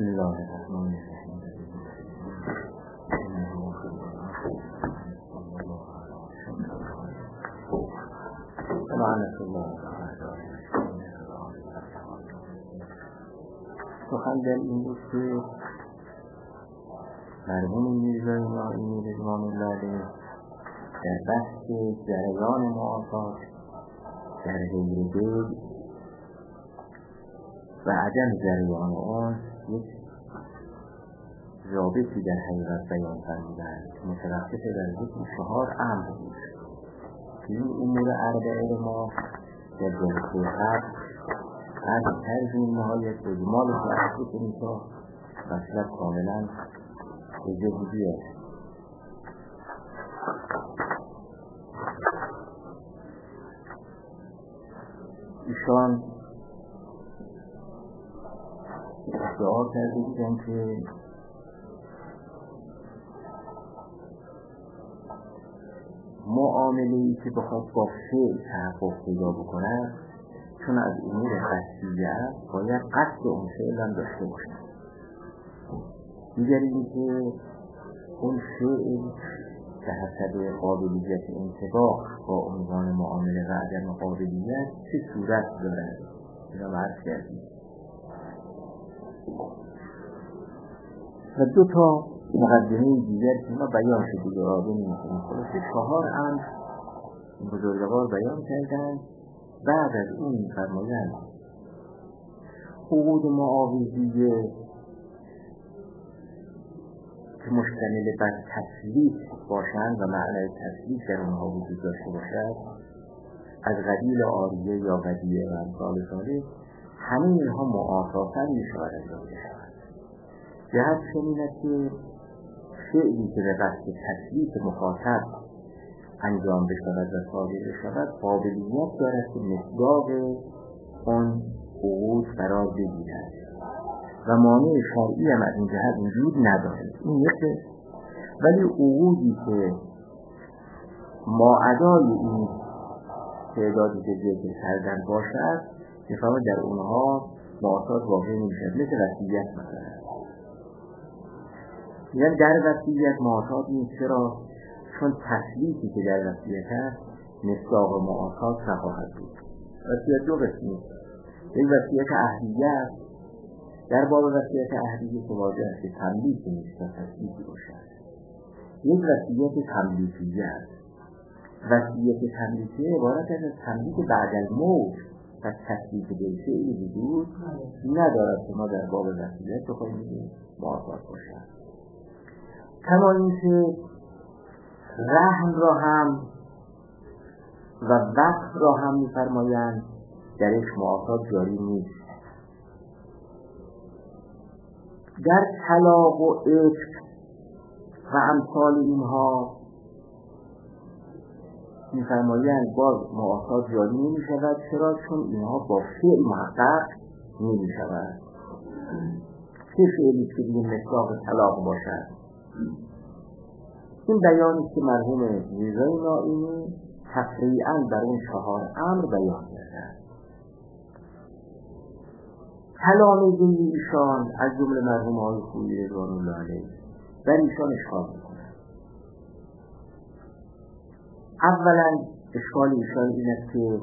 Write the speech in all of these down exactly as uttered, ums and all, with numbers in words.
بسم الله الرحمن الرحیم. سخن در این بود که مرحوم میرزا نائینی رضوان الله علیه در بحث جریان معافات در غیر دید و عدم جریان آن یک رابطی در حقیقت بیان فرمودند متوقف در ذکر چهار امر بود که این امور اربعه ما در جلسه قبل از ترجیم نهایت به اجمال شرحی کنیم تا مطلب کاملا اجازه بیاد. ایشان ادعا کرده بودن که معامله‌ای که بخواد با فعل تحقق پیدا بکنه چون از امور قصدیه است باید قصد اون فعل هم داشته باشه. دیگر این که اون فعل به حسب قابلیت انطباق با عنوان معامله و عدم قابلیت چه صورت دارد اینا عرض کردیم و دو تا مقدمه دیگر که ما بیان شده و آدم میکنیم خلاصه چهار امر بزرگوار بیان کردن. بعد از اون می‌فرمایند عقود معاوضیه که مشتمل بر تسلیف باشند و معنای تسلیف در اونها وجود داشته باشد از قبیل عاریه یا قضیه و امثال ذالک همه اینها معافاتن میشود انجام بشود. جهت چنین است که فعلی که به قصد تسلیف مخاطب انجام بشود و صادر بشود قابلیت دارد که مصداق آن عقود قرار بگیرد و مانع شرعی هم از این جهت وجود ندارد. این یکی. ولی عقودی که ماعدای این تعدادی که ذکر کردن باشد میفهمد در اونها معاصات واقع نمیشد، مثل وصیت مثلا. یعنی در وصیت معاصات نیست. چرا؟ چون تسلیفی که در وصیت هست مصداق معاصات نخواهد بود. وصیت دو قسمی است. یک وصیت عهدیه است. در باب وصیت عهدیه که واجب است که تملیک نیست و تسلیفی باشد. یک وصیت تملیکیه است. وصیت تملیکیه عبارت از تملیک بعد الموت و تسلیف بالفعل وجود ندارد که ما در باب وصیت بخواهیم بگیم معاصات باشد. کما اینکه رحم را هم و وقف را هم می‌فرمایند درش معاصات جاری نیست. در طلاق و عتق و امثال اینها می‌فرمایند باز معاصات جاری نمی‌شود. چرا؟ چون اینها با فعل محقق نمی‌شود. چه فعلی که دیگه مصداق طلاق باشد؟ این بیانی که مرحوم میرزا نائینی تفریعاً بر اون چهار امر بیان کرده. کلام ایشان از جمله مرحوم آقای خویی رضوان الله علیه بر ایشان اشکال میکنه. اولا اشکال ایشان این است که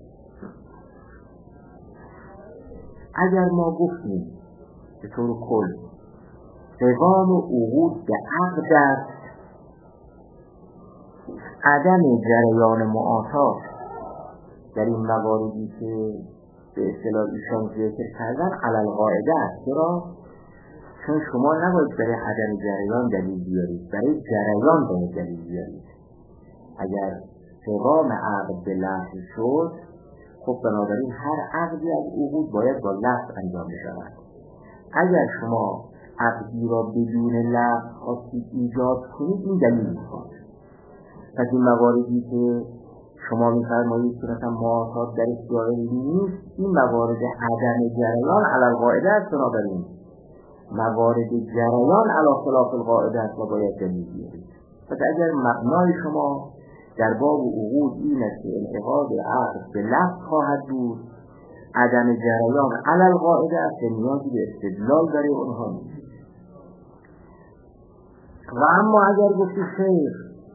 اگر ما گفتیم به طور کل قوام عقود به عقد است، عدم جریان معاصات در این مواردی که به اصطلاح ایشان ذکر کردن علل قاعده است. چرا؟ چون شما نباید برای عدم جریان دلیل بیارید، برای جریان باید دلیل بیارید. اگر قوام عقد به لفظ شد خب بنابراین هر عقدی از عقود باید با لفظ انجام بشود. اگر شما عقدی را بدون لفظ خواستید ایجاد کنید این دلیل میخواد. پس این مواردی که شما میفرمایید که مثلا معاصات در اختیار نیست، این موارد عدم جریان علی القاعده است. بنابراین موارد جریان علی خلاف القاعده است و باید دلیل بیارید. پس اگر مبنای شما در باب عقود این است که انعقاد عقد به لفظ خواهد بود عدم جریان علی القاعده است که نیازی به استدلال برای اونها نیست. و اما اگر گفتی خیر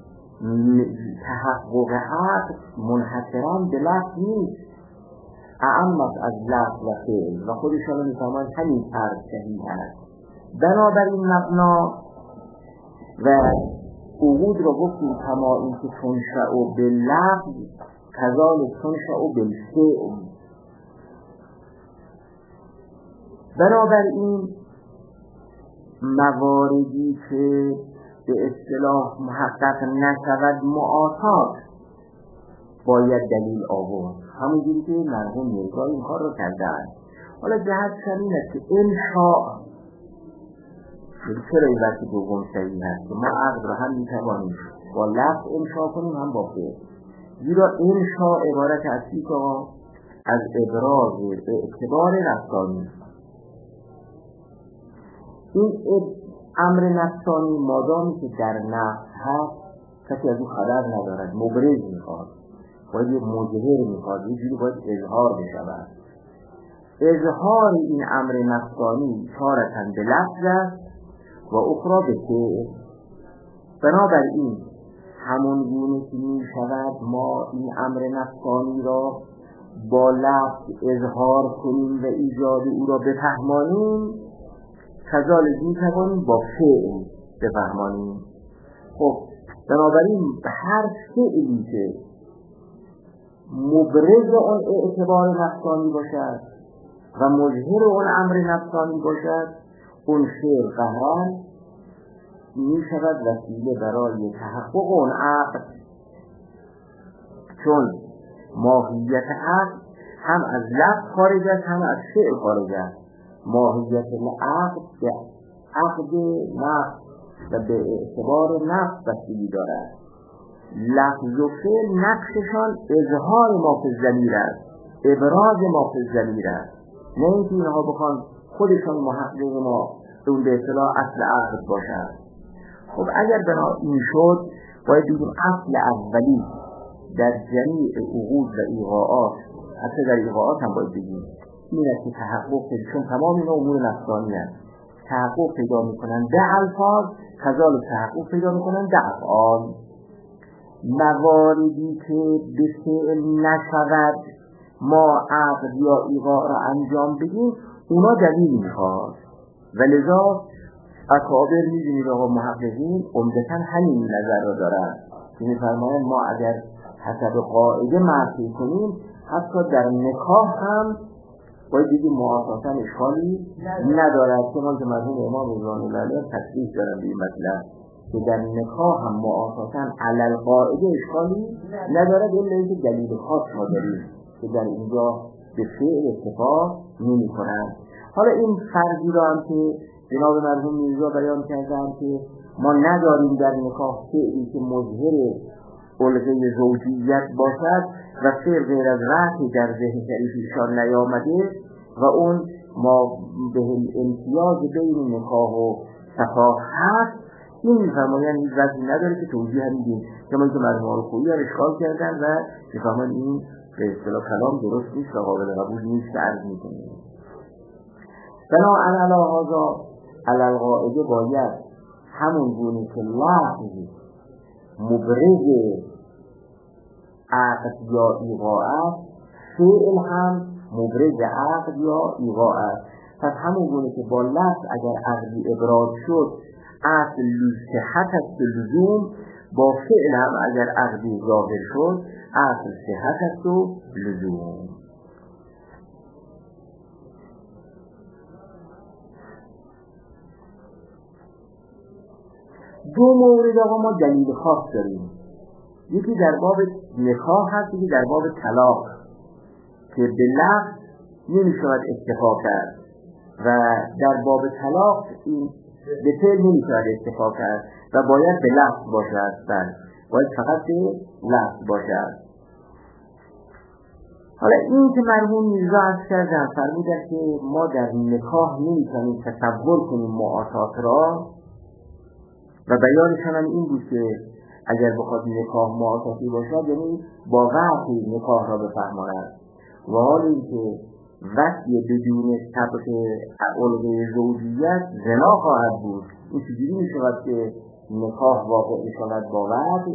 تحقق حق منحصراً به لفظ نیست، اعمت از لفظ و فعل و خودشان میفهمند همین فرض صحیح است. بنابراین مبنا و عقود را گفتیم کما این که تنشأ باللفظ کذالک تنشأ بالفعل. بنابراین مواردی که به اصطلاح محقق نشود معاصات باید دلیل آورد، همونجوری که مرحوم میرزا این کار رو کردن. حالا جهت این است که انشاء چرا این وقتی دوم صحیح هست که ما عقد رو هم میتوانیم با لفظ انشاء کنیم هم با فعل، زیرا انشاء عبارت اصلی که از ابراز اعتبار نفسانی. این امر نفسانی مادامی که در نفس هست کسی از این خبر ندارد، مبرز میخواد، باید یک مظهر میخواد، یه جوری باید اظهار بشود. اظهار این امر نفسانی تارتاً به لفظ است و اخرى به فعل. بنابراین همون گونه که میشود ما این امر نفسانی را با لفظ اظهار کنیم و ایجاد او را بفهمانیم، کذالک میتوانیم با فعل بفهمانیم. خب بنابراین هر فعلی که مبرز آن اعتبار نفسانی باشد و مظهر آن امر نفسانی باشد، اون فعل قهران می شود وسیله برای تحقق اون عقد، چون ماهیت عقد هم از لفظ خارج است هم از فعل خارج است. ماهیت عقد به عقد نفس و به اعتبار نفس وسیله دارد. لفظ و فعل نقششان اظهار ما فی الضمیر است، ابراز ما فی الضمیر است، نه اینکه اینها بخوان خودشان محقق ما اون به اصطلاح اصل عقد باشد. خب اگر بنا این شد باید بگیم اصل اولی در جمیع عقود و ایقاعات، حتی در ایقاعات هم باید بگیم این است که تحقق، چون تمام اینا امور نفسانی است، تحقق پیدا میکنن ده الفاظ، کذالک تحقق پیدا میکنن ده افعال. مواردی که به فعل نشود ما عقد یا ایقاع را انجام بدیم اونا دلیل میخواد و لذا اکابر میدونید آقا محققین عمدتاً همین نظر را دارن که میفرمایند ما اگر حسب قاعده معرفی کنیم حتی در نکاح هم باید بگیم معاصاتا اشکالی ندارد، که ما که مرحوم امام رضوان الله علیه تصریح دارن به این مطلب که در نکاح هم معاصاتا علی القاعده اشکالی ندارد، الا اینکه دلیل خاص ما داریم که در اینجا به فعل اتفاق نمی کنند. حالا این فرضی را هم که جناب مرحوم میرزا بیان کردن که ما نداریم در نکاح فعلی که مظهر الغه زوجیت باشد و فعل غیر از رأی در ذهن شریفیشان نیامده و اون ما به امتیاز بین نکاح و صفاح هست، این میفرمایند این وضعی نداره که توضیح هم میدیم که ما که مرحوم آلخویی هم اشکال کردن و میفرمایند این به اصطلاح کلام درست نیست و قابل قبول نیست که عرض میکنیم. بنابراین علی هذا علی القاعده باید همون گونه که لفظ مبرز عقد یا ایقاع است، فعل هم مبرز عقد یا ایقاع است. پس همون گونه که با لفظ اگر عقدی ابراز شد اصل صحت است لزوم، با فعل هم اگر عقدی ظاهر شد اصل صحت است و لزوم. دو مورد آقا ما دلیل خاص داریم، یکی در باب نکاح هست، یکی در باب طلاق که به لفظ نمی شود اتفاق کرد و در باب طلاق این به فعل نمی شود اتفاق کرد و باید به لفظ باشد، باید فقط به لفظ باشد. حالا این که مرحوم میرزا عرض کردن فرمودن که ما در نکاح نمی کنیم تصور کنیم معاصات را و بیانشان هم این بود که اگر بخواد نکاح معاصاتی باشد یعنی با وقتی نکاح را بفهماند، و حال این که وقتی بدون طبق علقه زوجیت زنا خواهد بود. این چجوری می شود که نکاح واقع می شود با وعد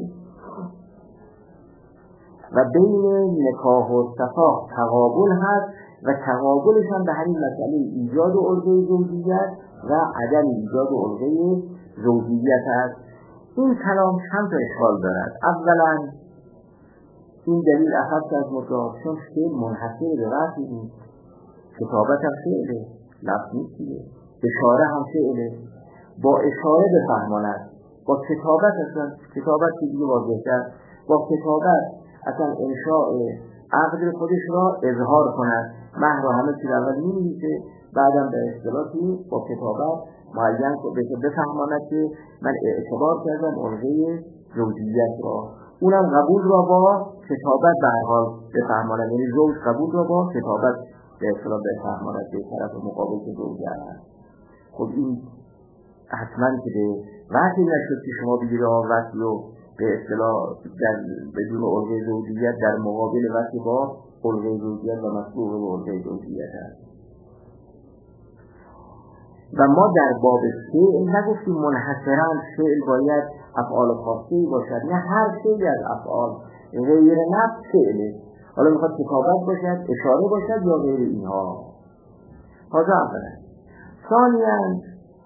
و بین نکاح و صفاح تقابل هست و تقابلش هم به همین مسئله ایجاد علقه زوجیت و عدم ایجاد علقه زوجیت است. این کلام چند تا اشکال دارد. اولا این دلیل اخذ از مدعا، چون فعل منحصر به وقتی نیست، کتابت هم فعله، لفظ نیستیه، اشاره هم فعله، با اشاره بفهماند، با کتابت اصلا کتابت که دیگه واضح‌تر، با کتابت اصلا انشاء عقد خودش را اظهار کند، مهر و همه چیز اول می‌نویسه، بعدم به اصطلاحی با کتابت معین که بفهماند که من اعتبار کردم علقه زوجیت را، اونم قبول را با کتابت به هر حال بفهماند، یعنی زوج قبول را با کتابت به اصطلاح بفهماند به طرف مقابل که زوجه هست. خب این حتما که به وقتی نشد که شما بگید آقا وقتی رو به اصطلاح در بدون علقه زوجیت در مقابل وقتی با علقه زوجیت و مسبوق به علقه زوجیت هست. و ما در باب فعل نگفتیم منحصراً فعل باید افعال خاصی باشد، نه هر فعلی از افعال غیر نفس فعله، حالا میخواد کتابت باشد، اشاره باشد یا غیر اینها. حاضر اولا. ثانیاً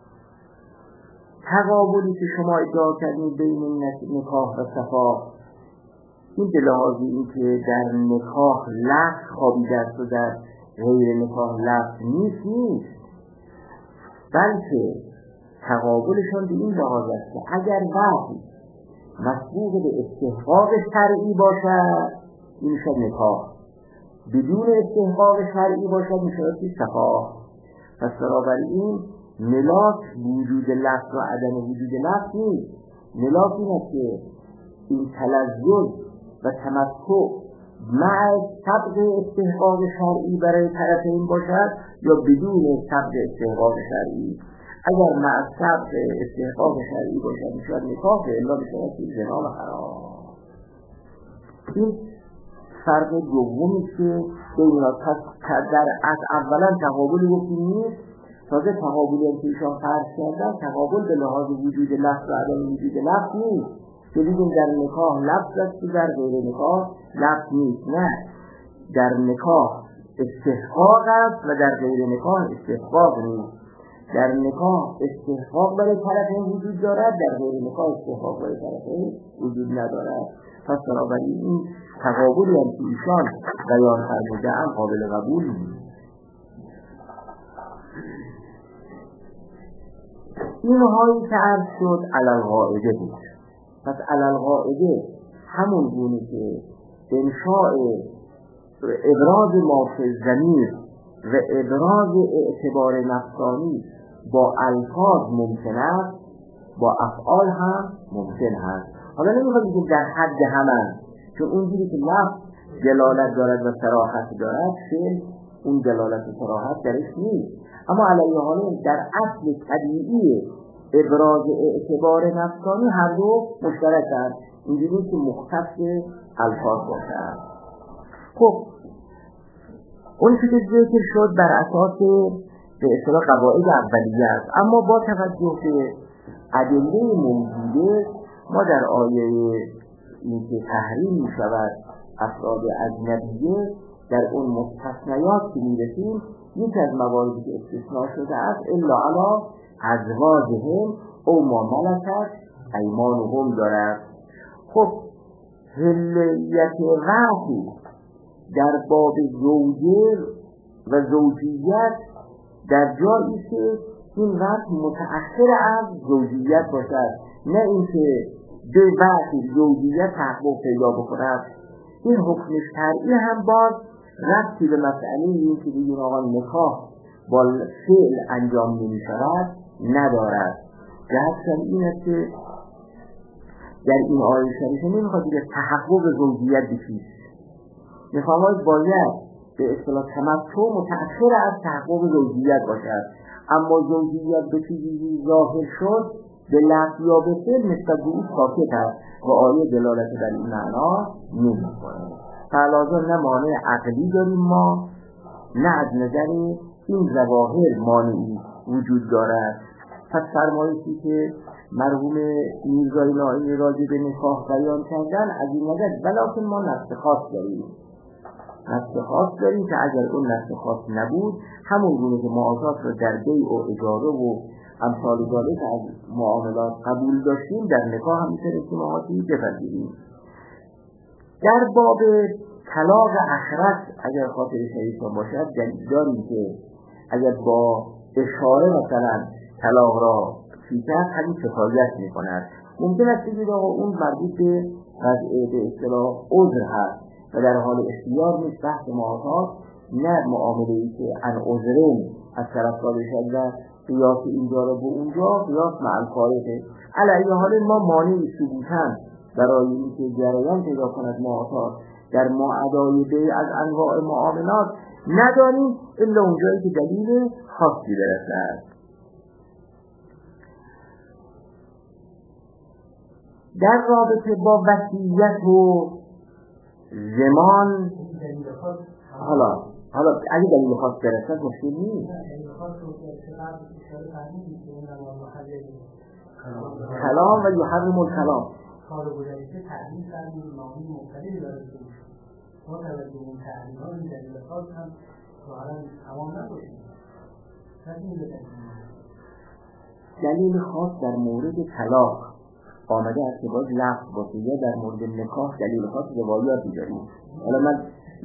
تقابلی که شما ادعا کردید بین نکاح و صفاح، این به لحاظ این که در نکاح لفظ خوابیده است و در غیر نکاح لفظ نیست نیست، بلکه تقابلشان به این لحاظ است که اگر وقتی مسبوق به استحقاق شرعی باشد این میشد نکاح، بدون استحقاق شرعی باشد میشد صفاح. پس بنابراین ملاک وجود لفظ و عدم وجود لفظ نیست، ملاک این است که این تلذذ و تمتع مع طبق استحقاق شرعی برای طرفین باشد یا بدون طبق استحقاق شرعی. اگر مع طبق استحقاق شرعی باشد میشود نکاح، الا میشود زنا و حرام. این فرق دومی که بین در از اولا تقابلی گفتیم نیست، تازه تقابلی هم که ایشان فرض کردن تقابل به لحاظ وجود لفظ و عدم وجود لفظ نیست که دیدیم در نکاح لفظ است و در غیر نکاح لفظ نیست. نه، در نکاح استحقاق است و در غیر نکاح استحقاق نیست. در نکاح استحقاق برای طرفین وجود دارد، در غیر نکاح استحقاق برای طرفین وجود ندارد. پس بنابراین این تقابلی هم که ایشان بیان فرموده‌اند قابل قبول نیست. این هایی که عرض شد علل قاعده بود. پس علل قاعده همون گونه که انشاء ابراز ما فی الضمیر و ابراز اعتبار نفسانی با الفاظ ممکن است، با افعال هم ممکن هست. حالا نمیخواد بگیم در حد همه، چون اونجوری که لفظ دلالت دارد و صراحت دارد فعل اون دلالت و صراحت درش نیست، اما علیه حال در اصل طبیعی ابراز اعتبار نفسانی هر دو مشترک هست، اینجوری که مختص الفاظ باشد. خب اون که ذکر شد بر اساس به اصطلاح قواعد اولیه است، اما با توجه به ادله موجوده ما در آیه این که تحریم می شود افراد اجنبیه در اون مستثنیات که می رسیم یکی از مواردی که استثناء شده است الا علی ازواجهم او ما ملکت ایمانهم دارد. خب حلیت وحی در باب زوجه و زوجیت در جایی که این وقت متأخر از زوجیت باشد، نه اینکه به وقت زوجیت تحقق پیدا بکند. این حکم شرعی هم باز ربطی به مسئله این که بگیم آقا نکاح با فعل انجام نمی شود ندارد. جهتشان این است که در این آیه شریفه نمیخواد دیگه تحقق زوجیت بکیست، میخواهد باید به اصطلاح تمتع متأخر از تحقق زوجیت باشد، اما زوجیت به چیزی ظاهر شد به لفظ یا به فعل نسبت به او ساکت است و آیه دلالت در این معنا نمی‌کنه. فعلاً نه مانع عقلی داریم ما نه از نظر این ظواهر مانعی وجود دارد. پس فرمایشی که مرحوم میرزای نائینی راجع به نکاح بیان کردن از این نظر، ولیکن ما نفس خاص داریم نفس خاص داریم که اگر اون نفس خاص نبود، همون گونه که معاضات رو در بیع و اجاره و امثال ذالک از معاملات قبول داشتیم، در نکاح هم میتونیم اجتماعاتی بپذیریم. در باب طلاق اخرت اگر خاطر شریفتان باشد، دلیل داریم که اگر با اشاره مثلا طلاق را فی کرد، همین کفایت میکند. ممکن است بگید آقا اون مربوط به وضع به اصطلاح عذر هست و در حال اختیار نیست، بحث معاضات نه معامله‌ای که ان عذرین از طرف داده شد و قیاس اینجا را به اونجا قیاس مع الفارقه. علی حال ما مانعی ثبوتاً برای اینکه جریان پیدا کند معاضات در معادای بیع از انواع معاملات نداریم، الا اونجایی که دلیل خاصی برسد. در رابطه با وصیت و زمان، حالا حالا اگه دلیل خاص برسد مشکل نیست. کلام و یحرم الکلام کار گذشته تعلیم کردیم معانی مختلفی داره که ما توجه اون تعلیم ها این دلیل خاص هم ظاهرا تمام نباشیم. دلیل خاص در مورد طلاق آمده است که باز لفظ باشه، یا در مورد نکاح دلیل خاص روایاتی داریم. حالا من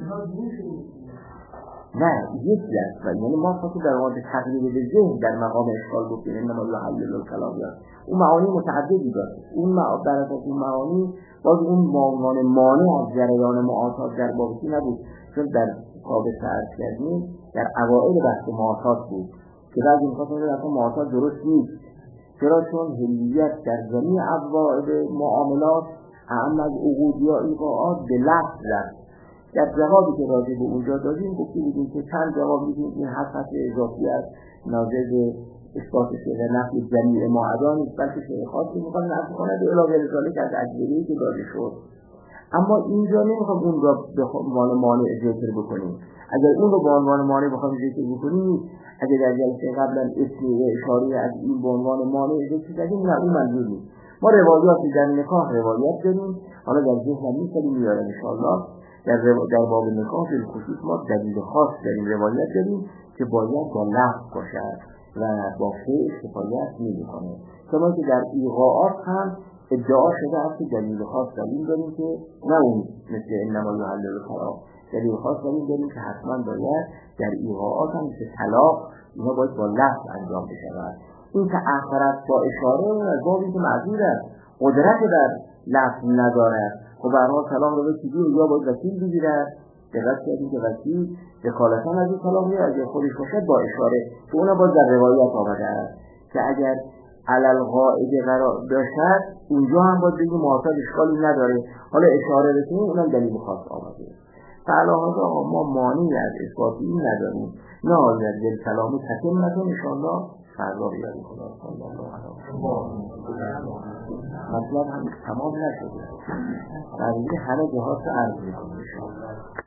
نه یکی است، یعنی ما فقط در مورد تقریب به ذهن در مقام اشکال گفتیم انما یحلل الکلام، یا اون معانی متعددی داره. اون معانی در اساس اون معانی باز اون معانی مانع از جریان معاصات در بابتی نبود، چون در باب سرد کردیم در اوائل بحث معاصات بود که بعضی میخواستن که اصلا معاصات درست نیست. چرا؟ چون هلیت در جمیع ابواب معاملات اهم از عقود یا ایقاعات به لفظ است. در جوابی که راجع به اونجا دادیم گفتیم بودیم که چند جواب میدیم این حسط اضافی است ناظر به اثبات شده نفی جمیع معادا نیست، بلکه شیء خاصی میخواد نفی کنه به علاوه ذالک از اجباری که داده شد. اما اینجا نمیخوام اون را به عنوان مانع ذکر بکنیم. اگر اون رو به عنوان مانع بخوام ذکر بکنیم، اگر در جلسه قبلا اسمی و اشاره از این به عنوان مانع ذکر کردیم، نه اون منظور نیست. ما روایاتی در نکاح روایت داریم، حالا در ذهن می‌کنیم میارم ان شاءالله. در در باب نکاح به خصوص ما دلیل خاص داریم، روایت داریم که باید با لفظ باشد و با فعل کفایت نمی‌کنه. کما که در ایقاعات هم ادعا شده است که دلیل خاص دلیل داریم که نه اون مثل انما یحلل الکلام، دلیل خاص دلیل داریم که حتما باید در ایقاعات هم مثل طلاق اینا باید با لفظ انجام بشود. این که آخرت با اشاره از بابی که معذور است قدرت بر لفظ ندارد و برای طلاق رو به چیزی یا باید وکیل بگیرد، دقت کردیم که وکیل دخالتا از این طلاق یا اگر خودش باشد با اشاره که اونها باید در روایت آمده است که اگر علل قاعده قرار داشت اونجا هم باید بگیم معاصد اشکالی نداره، حالا اشاره بکنیم اونم دلیل خاص آمده. فعلاها ما مانعی از اثبات این نداریم. نه آید دل کلامی تکم نکن انشاءالله فردا بیاری خدا صلی الله علیه مطلب هم تمام نشده، در اینکه همه جهات رو عرض میکنیم انشاءالله.